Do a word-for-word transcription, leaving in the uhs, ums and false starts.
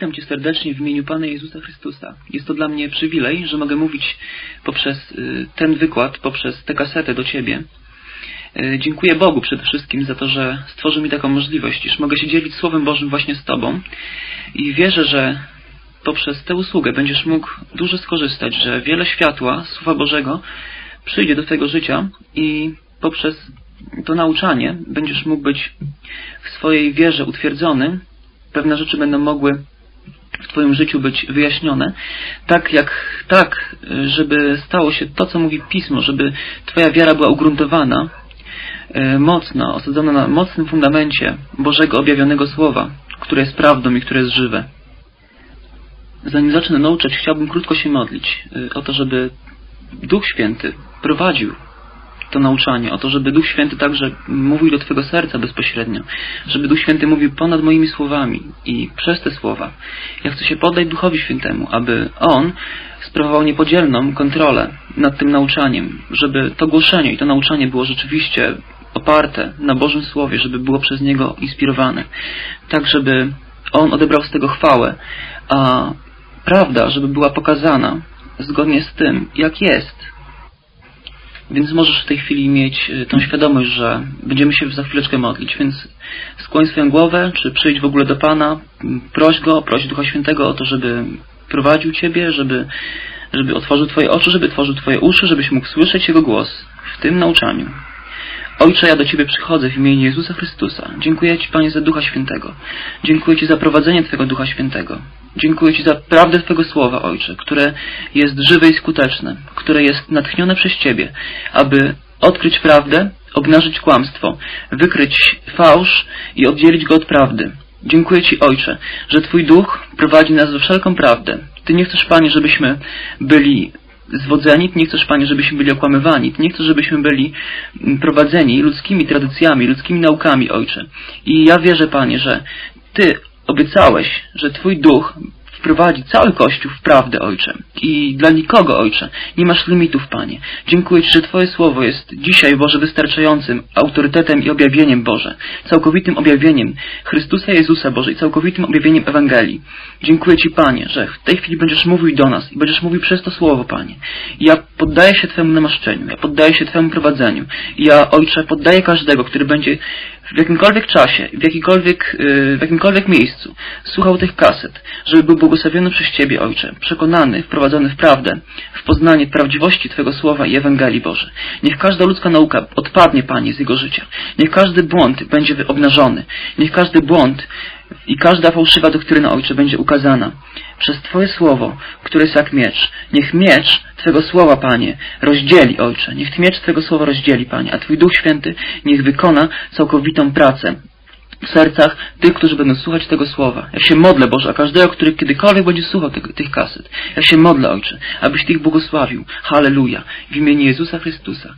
Witam Cię serdecznie w imieniu Pana Jezusa Chrystusa. Jest to dla mnie przywilej, że mogę mówić poprzez ten wykład, poprzez tę kasetę do Ciebie. Dziękuję Bogu przede wszystkim za to, że stworzył mi taką możliwość, iż mogę się dzielić Słowem Bożym właśnie z Tobą. I wierzę, że poprzez tę usługę będziesz mógł dużo skorzystać, że wiele światła Słowa Bożego przyjdzie do Twojego życia i poprzez to nauczanie będziesz mógł być w swojej wierze utwierdzony. Pewne rzeczy będą mogły w Twoim życiu być wyjaśnione, tak jak tak, żeby stało się to, co mówi Pismo, żeby Twoja wiara była ugruntowana, mocno, osadzona na mocnym fundamencie Bożego objawionego Słowa, które jest prawdą i które jest żywe. Zanim zacznę nauczać, chciałbym krótko się modlić o to, żeby Duch Święty prowadził to nauczanie, o to, żeby Duch Święty także mówił do Twojego serca bezpośrednio, żeby Duch Święty mówił ponad moimi słowami i przez te słowa. Ja chcę się poddać Duchowi Świętemu, aby On sprawował niepodzielną kontrolę nad tym nauczaniem, żeby to głoszenie i to nauczanie było rzeczywiście oparte na Bożym Słowie, żeby było przez Niego inspirowane, tak żeby On odebrał z tego chwałę, a prawda, żeby była pokazana zgodnie z tym, jak jest. Więc możesz w tej chwili mieć tą świadomość, że będziemy się za chwileczkę modlić. Więc skłoń swoją głowę, czy przyjdź w ogóle do Pana, proś Go, proś Ducha Świętego o to, żeby prowadził Ciebie, żeby, żeby otworzył Twoje oczy, żeby otworzył Twoje uszy, żebyś mógł słyszeć Jego głos w tym nauczaniu. Ojcze, ja do Ciebie przychodzę w imieniu Jezusa Chrystusa. Dziękuję Ci, Panie, za Ducha Świętego. Dziękuję Ci za prowadzenie Twojego Ducha Świętego. Dziękuję Ci za prawdę Twojego Słowa, Ojcze, które jest żywe i skuteczne, które jest natchnione przez Ciebie, aby odkryć prawdę, obnażyć kłamstwo, wykryć fałsz i oddzielić go od prawdy. Dziękuję Ci, Ojcze, że Twój Duch prowadzi nas we wszelką prawdę. Ty nie chcesz, Panie, żebyśmy byli zwodzeni, Ty nie chcesz, Panie, żebyśmy byli okłamywani, Ty nie chcesz, żebyśmy byli prowadzeni ludzkimi tradycjami, ludzkimi naukami, Ojcze. I ja wierzę, Panie, że Ty obiecałeś, że Twój Duch wprowadzi cały Kościół w prawdę, Ojcze. I dla nikogo, Ojcze, nie masz limitów, Panie. Dziękuję Ci, że Twoje Słowo jest dzisiaj, Boże, wystarczającym autorytetem i objawieniem, Boże. Całkowitym objawieniem Chrystusa Jezusa, Boże, i całkowitym objawieniem Ewangelii. Dziękuję Ci, Panie, że w tej chwili będziesz mówił do nas i będziesz mówił przez to Słowo, Panie. I ja poddaję się Twemu namaszczeniu, ja poddaję się Twemu prowadzeniu. I ja, Ojcze, poddaję każdego, który będzie w jakimkolwiek czasie, w jakimkolwiek, w jakimkolwiek miejscu słuchał tych kaset, żeby był błogosławiony przez Ciebie, Ojcze, przekonany, wprowadzony w prawdę, w poznanie prawdziwości Twojego Słowa i Ewangelii, Boże. Niech każda ludzka nauka odpadnie, Panie, z jego życia. Niech każdy błąd będzie obnażony. Niech każdy błąd i każda fałszywa doktryna, Ojcze, będzie ukazana przez Twoje Słowo, które jest jak miecz. Niech miecz Twego Słowa, Panie, rozdzieli, Ojcze. Niech miecz Twego Słowa rozdzieli, Panie, a Twój Duch Święty niech wykona całkowitą pracę w sercach tych, którzy będą słuchać tego Słowa. Ja się modlę, Boże, a każdego, który kiedykolwiek będzie słuchał tych, tych kaset. Ja się modlę, Ojcze, abyś Ty ich błogosławił. Halleluja. W imieniu Jezusa Chrystusa.